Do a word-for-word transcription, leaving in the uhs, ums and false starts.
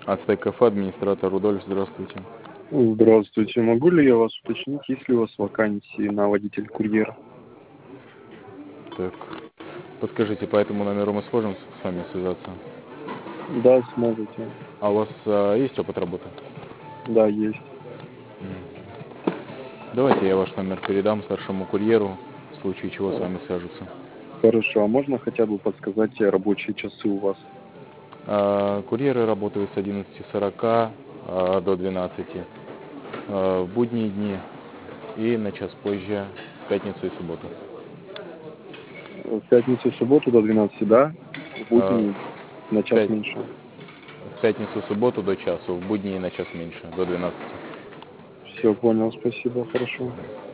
Ацтек кафе, администратор Рудольф, здравствуйте. Здравствуйте. Могу ли я вас уточнить, есть ли у вас вакансии на водитель-курьер? Так, подскажите, по этому номеру мы сможем с с вами связаться? Да, сможете. А у вас а, есть опыт работы? Да, есть. Давайте я ваш номер передам старшему курьеру, в случае чего с вами свяжутся. Хорошо. А можно хотя бы подсказать э, рабочие часы у вас? А, Курьеры работают с одиннадцати сорока а, до двенадцати а, в будние дни и на час позже в пятницу и субботу. В пятницу и субботу до двенадцати, да? В А, будни на В час пять- меньше. в пятницу и субботу до часу, в будни на час меньше, до двенадцати. Все, понял. Спасибо. Хорошо.